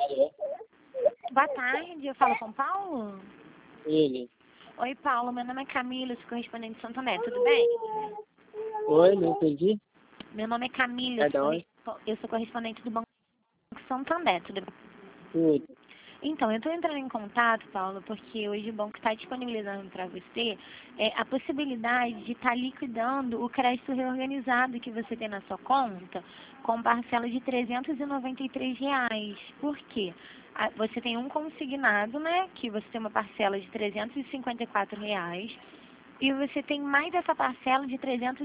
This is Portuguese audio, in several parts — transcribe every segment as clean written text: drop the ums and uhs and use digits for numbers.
Boa tarde, eu falo com o Paulo? Ele. Oi, Paulo, meu nome é Camila, sou correspondente de Santo André, tudo bem? Oi, não entendi. Meu nome é Camila, É da onde? eu sou correspondente do Banco Santo André, tudo bem? Tudo. Então, eu estou entrando em contato, Paulo, porque hoje o banco está disponibilizando para você a possibilidade de estar liquidando o crédito reorganizado que você tem na sua conta com parcela de R$ 393. Por quê? Você tem um consignado, né, que você tem uma parcela de R$ 354 e você tem mais essa parcela de R$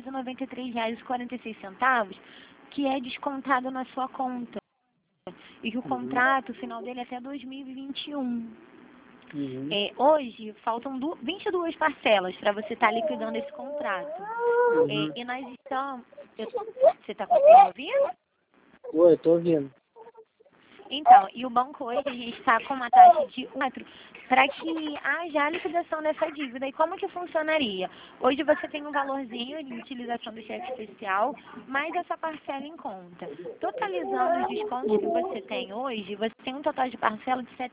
393,46 que é descontado na sua conta. E que o contrato, o final dele é até 2021. Uhum. Hoje, faltam 22 parcelas para você estar liquidando esse contrato. Uhum. E nós estamos... Você está conseguindo ouvir? Oi, tô ouvindo. Então, e o banco hoje a gente está com uma taxa de 4 para que haja a liquidação dessa dívida. E como que funcionaria? Hoje você tem um valorzinho de utilização do cheque especial, mais essa parcela em conta. Totalizando os descontos que você tem hoje, você tem um total de parcela de R$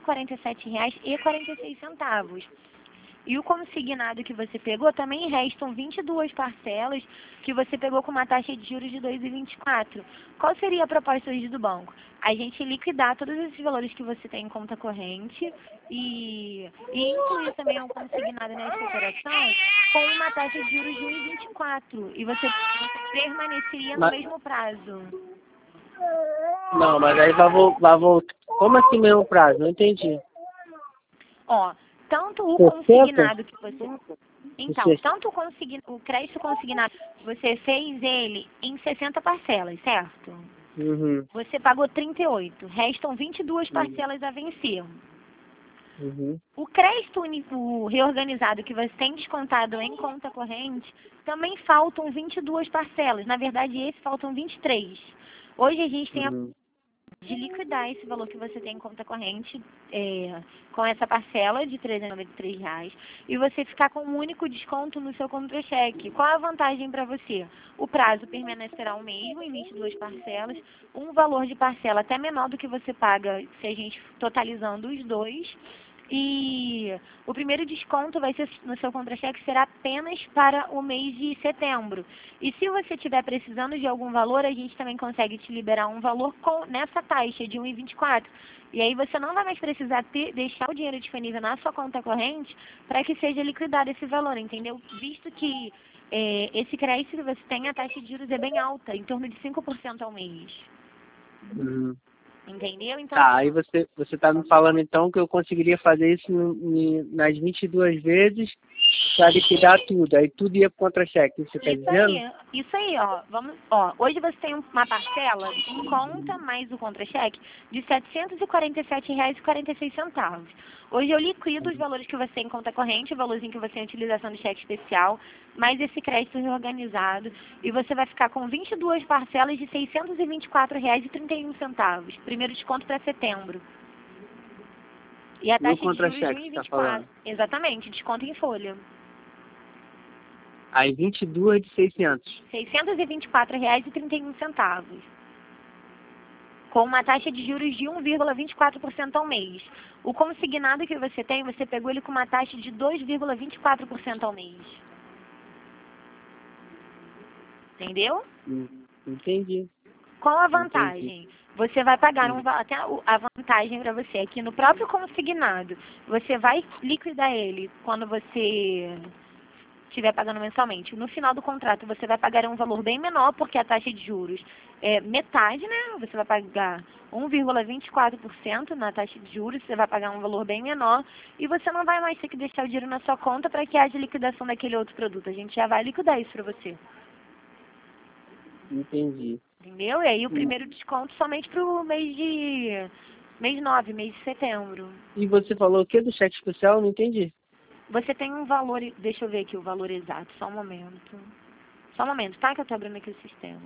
747,46. E o consignado que você pegou, também restam 22 parcelas que você pegou com uma taxa de juros de 2,24. Qual seria a proposta hoje do banco? A gente liquidar todos esses valores que você tem em conta corrente e incluir também o consignado nessa operação com uma taxa de juros de 1,24. E você permaneceria no mesmo prazo. Não, mas aí vai voltar. Como assim mesmo prazo? Não entendi. Ó, tanto o 60? consignado que você... Então, 60. tanto o crédito consignado, você fez ele em 60 parcelas, certo? Uhum. Você pagou 38, restam 22 parcelas a vencer. Uhum. O crédito o reorganizado que você tem descontado em conta corrente, também faltam 22 parcelas. Na verdade, esse faltam 23. Hoje a gente tem a Uhum. de liquidar esse valor que você tem em conta corrente com essa parcela de R$ 393 e você ficar com um único desconto no seu contra-cheque. Qual a vantagem para você? O prazo permanecerá o mesmo em 22 parcelas, um valor de parcela até menor do que você paga se a gente totalizando os dois. E o primeiro desconto vai ser no seu contra-cheque será apenas para o mês de setembro. E se você estiver precisando de algum valor, a gente também consegue te liberar um valor nessa taxa de 1,24. E aí você não vai mais precisar deixar o dinheiro disponível na sua conta corrente para que seja liquidado esse valor, entendeu? Visto que esse crédito que você tem, a taxa de juros é bem alta, em torno de 5% ao mês. Uhum. Entendeu? Então, Tá, assim, aí você tá me falando então que eu conseguiria fazer isso nas 22 vezes para liquidar tudo. Aí tudo ia pro contra-cheque, isso você quer dizendo? Isso aí, ó. Hoje você tem uma parcela em conta mais o contra-cheque de R$ 747,46. Hoje eu liquido os valores que você tem em conta corrente, o valorzinho que você tem em utilização do cheque especial, mais esse crédito reorganizado, e você vai ficar com 22 parcelas de R$ 624,31. Primeiro desconto para setembro. E a No taxa de juros de contra-cheque você tá 1,24. falando. Exatamente, desconto em folha. Aí 22 de 600. R$ 624,31, com uma taxa de juros de 1,24% ao mês. O consignado que você tem, você pegou ele com uma taxa de 2,24% ao mês. Entendeu? Entendi. Qual a Entendi. vantagem? Você vai pagar até a vantagem para você é que no próprio consignado, você vai liquidar ele quando você estiver pagando mensalmente. No final do contrato, você vai pagar um valor bem menor, porque a taxa de juros é metade, né? Você vai pagar 1,24% na taxa de juros, você vai pagar um valor bem menor, e você não vai mais ter que deixar o dinheiro na sua conta para que haja liquidação daquele outro produto. A gente já vai liquidar isso para você. Entendi. Entendeu? E aí o primeiro desconto somente para o mês 9, mês de setembro. E você falou o que do cheque especial? Não entendi. Você tem um valor, deixa eu ver aqui o valor exato, só um momento. Só um momento, tá? Que eu tô abrindo aqui o sistema.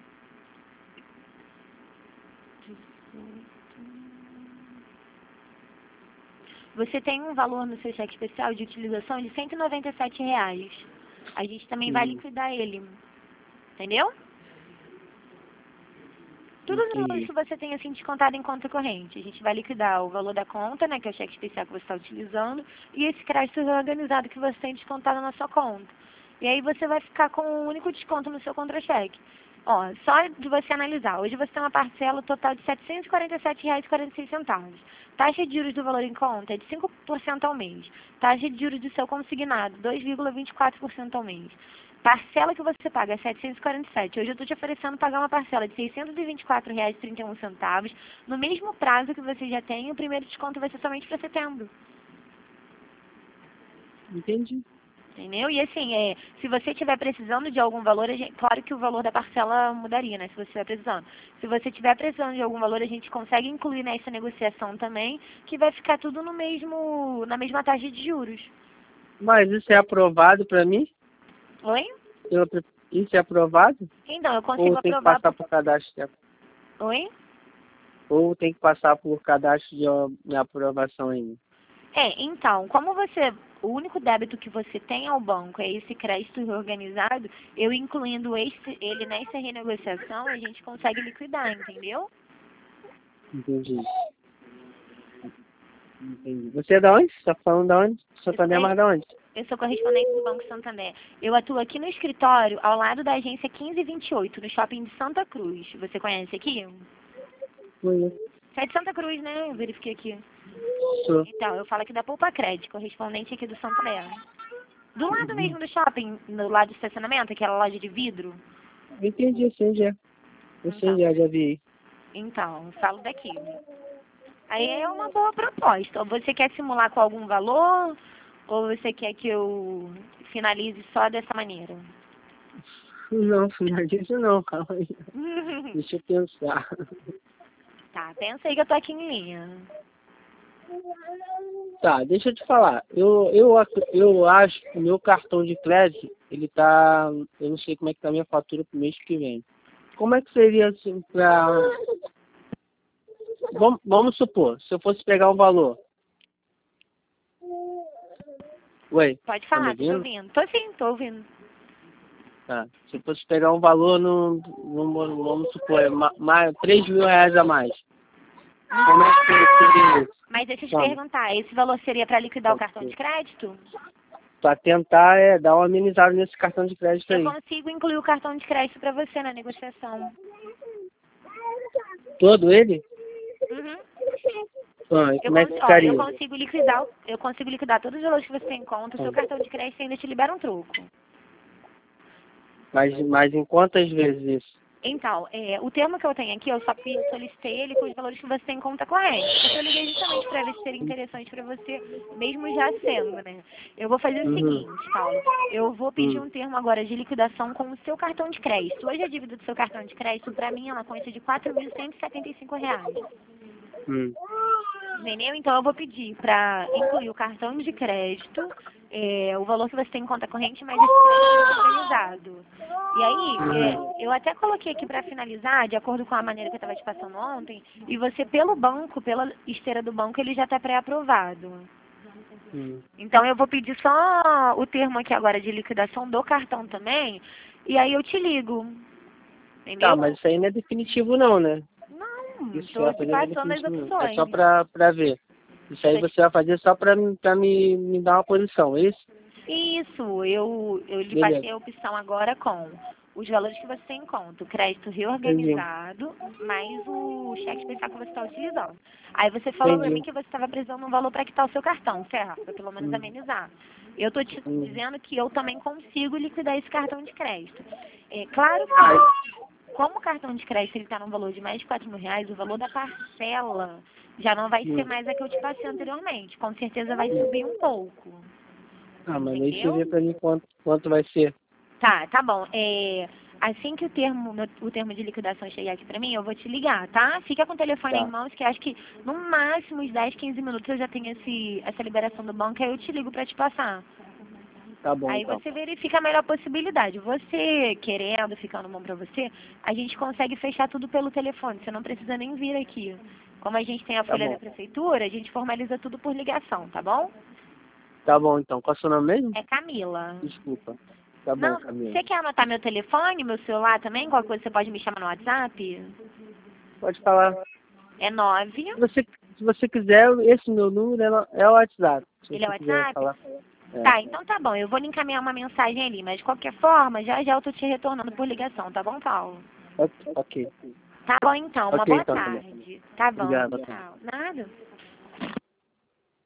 Você tem um valor no seu cheque especial de utilização de R$ 197. A gente também vai liquidar ele. Entendeu? Todos os valores Entendi. que você tem assim descontado em conta corrente. A gente vai liquidar o valor da conta, né, que é o cheque especial que você está utilizando, e esse crédito reorganizado que você tem descontado na sua conta. E aí você vai ficar com um único desconto no seu contra-cheque. Ó, só de você analisar, hoje você tem uma parcela total de R$ 747,46. Taxa de juros do valor em conta é de 5% ao mês. Taxa de juros do seu consignado, 2,24% ao mês. Parcela que você paga é 747. Hoje eu estou te oferecendo pagar uma parcela de R$ 624,31 no mesmo prazo que você já tem. O primeiro desconto vai ser somente para setembro. Entendi. Entendeu? E assim, se você estiver precisando de algum valor, claro que o valor da parcela mudaria, né? Se você estiver precisando. Se você estiver precisando de algum valor, a gente consegue incluir nessa negociação também, que vai ficar tudo no mesmo, na mesma taxa de juros. Mas isso é aprovado para mim? Oi? Isso é aprovado? Então, eu consigo Ou tem que aprovar. passar por cadastro? Oi? Ou tem que passar por cadastro de aprovação ainda? Então, como o único débito que você tem ao banco é esse crédito reorganizado, eu incluindo ele nessa renegociação, a gente consegue liquidar, entendeu? Entendi. Entendi. Você é da onde? Você tá falando da onde? Santander, mas da onde? Eu sou correspondente do Banco Santander. Eu atuo aqui no escritório, ao lado da agência 1528, no shopping de Santa Cruz. Você conhece aqui? Conheço. Você é de Santa Cruz, né? Eu verifiquei aqui. Sou. Então, eu falo aqui da Poupa Crédito, correspondente aqui do Santander. Do lado mesmo do shopping, no lado do estacionamento, aquela loja de vidro. Entendi, eu sei onde é. Eu sei Então, onde é, já vi. eu falo daqui. Aí é uma boa proposta. Ou você quer simular com algum valor, ou você quer que eu finalize só dessa maneira? Não, finaliza não, calma aí. Deixa eu pensar. Tá, pensa aí que eu tô aqui em linha. Tá, deixa eu te falar. Eu acho que o meu cartão de crédito, ele tá. Eu não sei como é que tá a minha fatura pro mês que vem. Como é que seria assim pra. Vamos supor, se eu fosse pegar um valor. Oi, Pode tá me falar, tô te ouvindo? ouvindo. Tô sim, tô ouvindo. Tá. Se eu fosse pegar um valor no. Vamos supor, R$ 3.000 a mais. Como é que seria isso? Mas deixa eu te Vamos. perguntar, esse valor seria para liquidar o cartão de crédito? Pra tentar dar uma amenizada nesse cartão de crédito Eu aí. consigo incluir o cartão de crédito para você na negociação. Todo ele? Uhum. Ah, e como é que ficaria? Eu consigo liquidar todos os valores que você tem em conta. O seu cartão de crédito ainda te libera um troco. Mas em quantas vezes isso? Então, o termo que eu tenho aqui, eu só solicitei ele com os valores que você tem em conta corrente. Porque eu liguei justamente para ver se seria interessante para você, mesmo já sendo, né? Eu vou fazer o Uhum. seguinte, Paulo. Eu vou pedir um termo agora de liquidação com o seu cartão de crédito. Hoje a dívida do seu cartão de crédito, para mim, ela consta de R$ 4.175. Hum. Entendeu? Então eu vou pedir para incluir o cartão de crédito, o valor que você tem em conta corrente, mas esse crédito organizado. E aí, eu até coloquei aqui para finalizar, de acordo com a maneira que eu estava te passando ontem, e você pelo banco, pela esteira do banco, ele já está pré-aprovado. Então eu vou pedir só o termo aqui agora de liquidação do cartão também, e aí eu te ligo. Entendeu? Tá, mas isso aí não é definitivo não, né? Não, Isso estou te não é passando as definitivo não. É opções. só pra ver. Isso aí você vai fazer só pra me dar uma posição, é isso? Isso, eu lhe Beleza. passei a opção agora com os valores que você tem em conta, o crédito Entendi. reorganizado, mais o cheque especial que você está utilizando. Aí você falou para mim que você estava precisando de um valor para quitar o seu cartão, certo? Para pelo menos amenizar. Eu estou te dizendo que eu também consigo liquidar esse cartão de crédito. É claro que, como o cartão de crédito está no valor de mais de R$ 4.000, o valor da parcela já não vai ser mais a que eu te passei anteriormente. Com certeza vai subir um pouco. Ah, mas aí você Entendeu? vê pra mim quanto vai ser. Tá bom. Assim que o termo de liquidação chegar aqui pra mim, eu vou te ligar, tá? Fica com o telefone em Tá. mãos, que acho que no máximo uns 10, 15 minutos eu já tenho essa liberação do banco, aí eu te ligo pra te passar. Tá bom, Aí então. você verifica a melhor possibilidade. Você querendo, ficando bom pra você, a gente consegue fechar tudo pelo telefone. Você não precisa nem vir aqui. Como a gente tem a Tá folha bom. da prefeitura, a gente formaliza tudo por ligação, tá bom? Tá bom, então. Qual é o seu nome mesmo? É Camila. Desculpa. Tá bom, Não, Camila. você quer anotar meu telefone, meu celular também? Qualquer coisa você pode me chamar no WhatsApp? Pode falar. É 9. Se você quiser, esse meu número é o WhatsApp. Se Ele é o você quiser WhatsApp? falar. Tá, então tá bom. Eu vou lhe encaminhar uma mensagem ali, mas de qualquer forma, já já eu tô te retornando por ligação, tá bom, Paulo? Ok. Tá bom então, uma Ok, boa então, tá bom. tarde. Tá bom, Obrigado. tchau. Nada.